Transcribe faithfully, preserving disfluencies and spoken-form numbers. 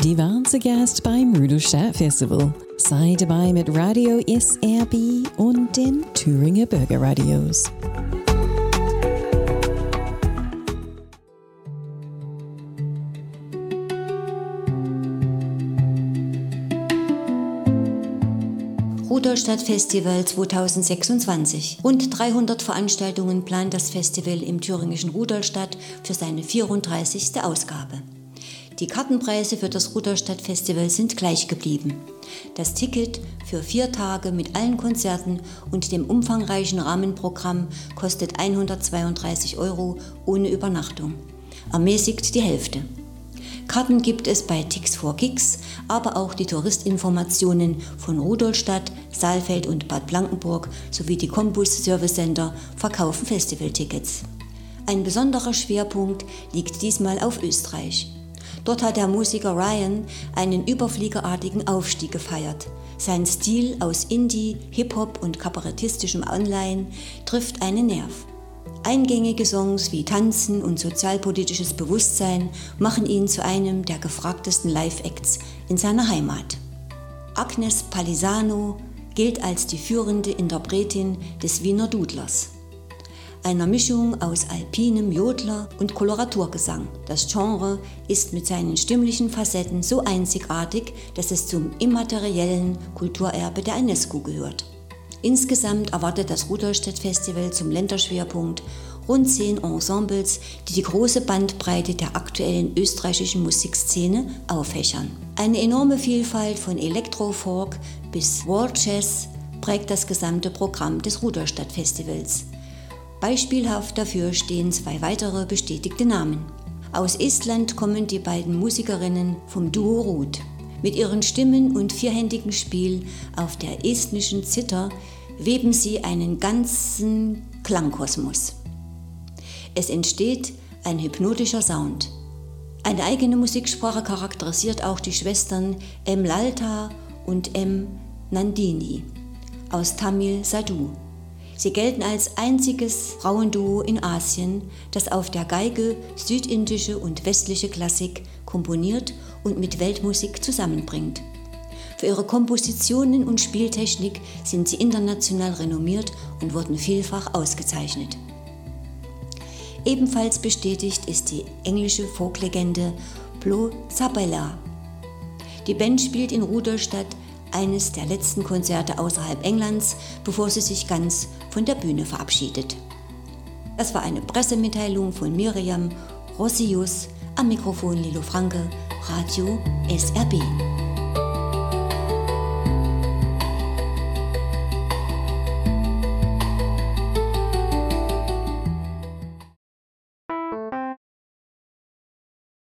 Die waren zu Gast beim Rudolstadt Festival. Sei dabei mit Radio S R B und den Thüringer Bürgerradios. Rudolstadt Festival zweitausendsechsundzwanzig. Rund dreihundert Veranstaltungen plant das Festival im thüringischen Rudolstadt für seine vierunddreißigste Ausgabe. Die Kartenpreise für das Rudolstadt Festival sind gleich geblieben. Das Ticket für vier Tage mit allen Konzerten und dem umfangreichen Rahmenprogramm kostet hundertzweiunddreißig Euro ohne Übernachtung. Ermäßigt die Hälfte. Karten gibt es bei Tix for Kicks, aber auch die Touristinformationen von Rudolstadt, Saalfeld und Bad Blankenburg sowie die Combus Service Center verkaufen Festivaltickets. Ein besonderer Schwerpunkt liegt diesmal auf Österreich. Dort hat der Musiker Ryan einen überfliegerartigen Aufstieg gefeiert. Sein Stil aus Indie, Hip-Hop und kabarettistischem Online trifft einen Nerv. Eingängige Songs wie Tanzen und sozialpolitisches Bewusstsein machen ihn zu einem der gefragtesten Live-Acts in seiner Heimat. Agnes Palisano gilt als die führende Interpretin des Wiener Dudlers, einer Mischung aus alpinem Jodler und Koloraturgesang. Das Genre ist mit seinen stimmlichen Facetten so einzigartig, dass es zum immateriellen Kulturerbe der UNESCO gehört. Insgesamt erwartet das Rudolstadt Festival zum Länderschwerpunkt rund zehn Ensembles, die die große Bandbreite der aktuellen österreichischen Musikszene auffächern. Eine enorme Vielfalt von Elektro-Folk bis World Jazz prägt das gesamte Programm des Rudolstadt Festivals. Beispielhaft dafür stehen zwei weitere bestätigte Namen. Aus Estland kommen die beiden Musikerinnen vom Duo Rud. Mit ihren Stimmen und vierhändigem Spiel auf der estnischen Zither weben sie einen ganzen Klangkosmos. Es entsteht ein hypnotischer Sound. Eine eigene Musiksprache charakterisiert auch die Schwestern M. Lalta und M. Nandini aus Tamil Sadu. Sie gelten als einziges Frauenduo in Asien, das auf der Geige südindische und westliche Klassik komponiert und mit Weltmusik zusammenbringt. Für ihre Kompositionen und Spieltechnik sind sie international renommiert und wurden vielfach ausgezeichnet. Ebenfalls bestätigt ist die englische Folklegende Blo Zabella. Die Band spielt in Rudolstadt eines der letzten Konzerte außerhalb Englands, bevor sie sich ganz von der Bühne verabschiedet. Das war eine Pressemitteilung von Miriam Rossius, am Mikrofon Lilo Franke, Radio S R B.